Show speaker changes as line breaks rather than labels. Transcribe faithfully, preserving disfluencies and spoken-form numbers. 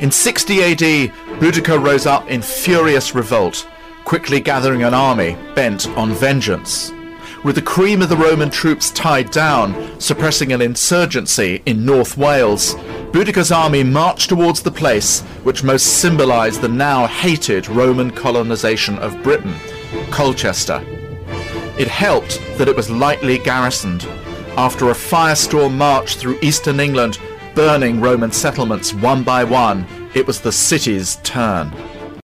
In sixty A D, Boudicca rose up in furious revolt, quickly gathering an army bent on vengeance. With the cream of the Roman troops tied down, suppressing an insurgency in North Wales, Boudicca's army marched towards the place which most symbolised the now hated Roman colonisation of Britain, Colchester. It helped that it was lightly garrisoned. After a firestorm march through eastern England, burning Roman settlements one by one, it was the city's turn.